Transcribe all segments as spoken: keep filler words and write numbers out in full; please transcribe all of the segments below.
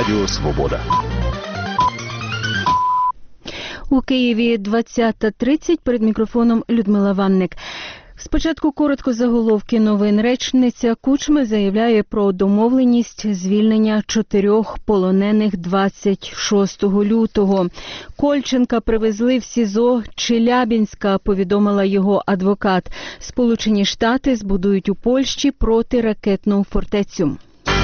Радіо Свобода. У Києві двадцята тридцять, перед мікрофоном Людмила Ванник. Спочатку коротко заголовки новин. Речниця Кучми заявляє про домовленість звільнення чотирьох полонених двадцять шостого лютого. Кольченка привезли в СІЗО Челябінська, повідомила його адвокат. Сполучені Штати збудують у Польщі протиракетну фортецю.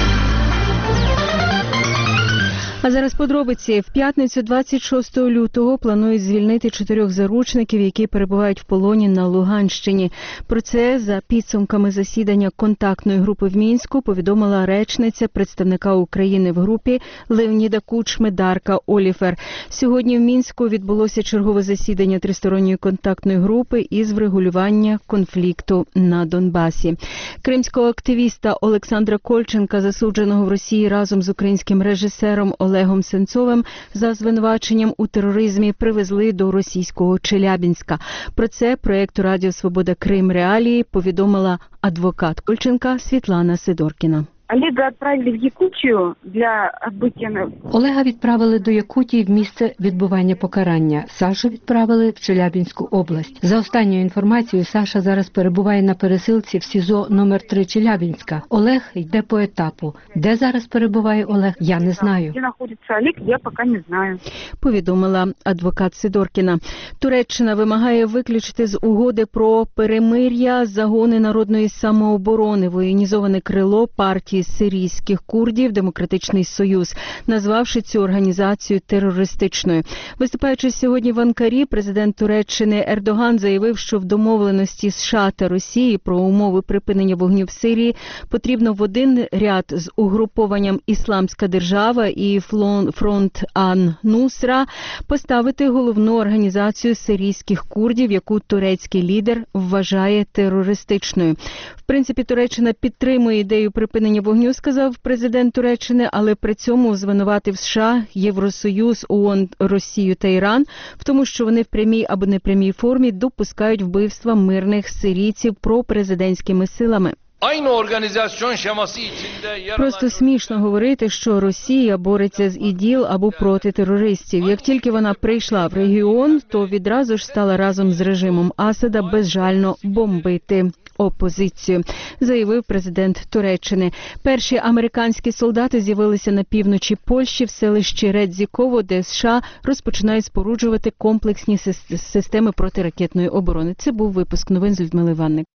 А зараз подробиці. В п'ятницю двадцять шостого лютого планують звільнити чотирьох заручників, які перебувають в полоні на Луганщині. Про це за підсумками засідання контактної групи в Мінську повідомила речниця представника України в групі Леоніда Кучми Дарка Оліфер. Сьогодні в Мінську відбулося чергове засідання тристоронньої контактної групи із врегулювання конфлікту на Донбасі. Кримського активіста Олександра Кольченка, засудженого в Росії разом з українським режисером Олегом Сенцовим за звинуваченням у тероризмі, привезли до російського Челябінська. Про це проєкту Радіо Свобода Крим Реалії повідомила адвокат Кольченка Світлана Сидоркіна. Олега відправили в Якутію для відбуття. Олега відправили до Якутії в місце відбування покарання. Сашу відправили в Челябінську область. За останньою інформацією, Саша зараз перебуває на пересилці в СІЗО номер три Челябінська. Олег йде по етапу. Де зараз перебуває Олег, я не знаю. Де знаходиться Олег, я поки не знаю. Повідомила адвокат Сидоркіна. Туреччина вимагає виключити з угоди про перемир'я загони народної самооборони, воєнізоване крило партії сирійських курдів «Демократичний Союз», назвавши цю організацію терористичною. Виступаючи сьогодні в Анкарі, президент Туреччини Ердоган заявив, що в домовленості США та Росії про умови припинення вогню в Сирії потрібно в один ряд з угрупованням «Ісламська держава» і «Фронт Ан-Нусра» поставити головну організацію сирійських курдів, яку турецький лідер вважає терористичною. В принципі, Туреччина підтримує ідею припинення вогню, сказав президент Туреччини, але при цьому звинуватив США, Євросоюз, ООН, Росію та Іран в тому, що вони в прямій або непрямій формі допускають вбивства мирних сирійців пропрезидентськими силами. Просто смішно говорити, що Росія бореться з іділ або проти терористів. Як тільки вона прийшла в регіон, то відразу ж стала разом з режимом Асада безжально бомбити опозицію, заявив президент Туреччини. Перші американські солдати з'явилися на півночі Польщі в селищі Редзіково, де США розпочинають споруджувати комплексні системи протиракетної оборони. Це був випуск новин з Людмили Ванник.